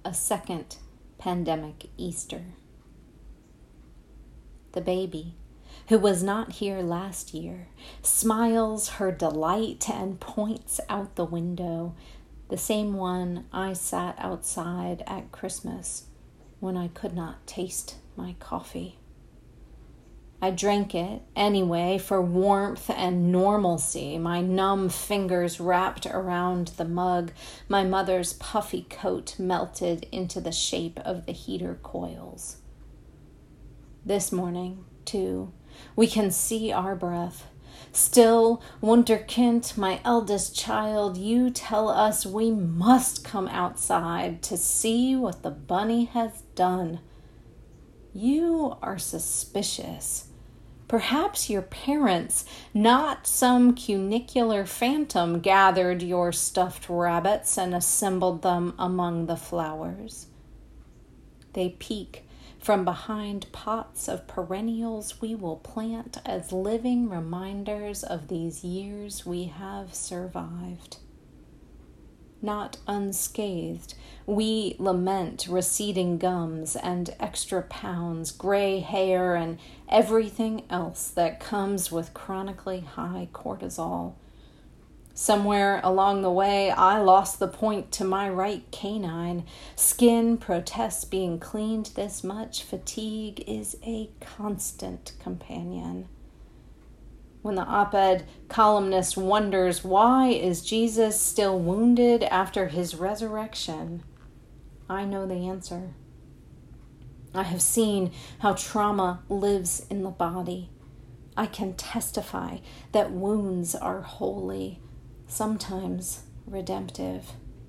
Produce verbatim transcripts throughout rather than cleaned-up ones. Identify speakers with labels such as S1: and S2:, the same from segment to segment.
S1: a second pandemic Easter. The baby, who was not here last year, smiles her delight and points out the window, the same one I sat outside at Christmas when I could not taste my coffee. I drank it anyway for warmth and normalcy, my numb fingers wrapped around the mug, my mother's puffy coat melted into the shape of the heater coils. This morning, too, we can see our breath. Still, Wunderkind, my eldest child, you tell us we must come outside to see what the bunny has done. You are suspicious. Perhaps your parents, not some cunicular phantom, gathered your stuffed rabbits and assembled them among the flowers. They peek from behind pots of perennials we will plant as living reminders of these years we have survived. Not unscathed, we lament receding gums and extra pounds, gray hair, and everything else that comes with chronically high cortisol. Somewhere along the way, I lost the point to my right canine. Skin protests being cleaned this much. Fatigue is a constant companion. When the op-ed columnist wonders, why is Jesus still wounded after his resurrection? I know the answer. I have seen how trauma lives in the body. I can testify that wounds are holy, sometimes redemptive.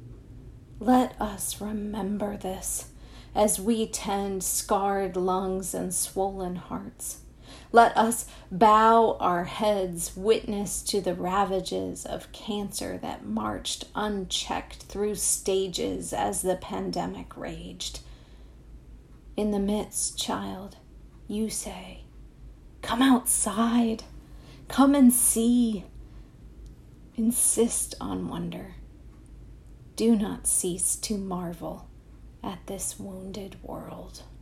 S1: Let us remember this as we tend scarred lungs and swollen hearts. Let us bow our heads witness to the ravages of cancer that marched unchecked through stages as the pandemic raged. In the midst, child, you say, come outside, come and see. Insist on wonder. Do not cease to marvel at this wounded world.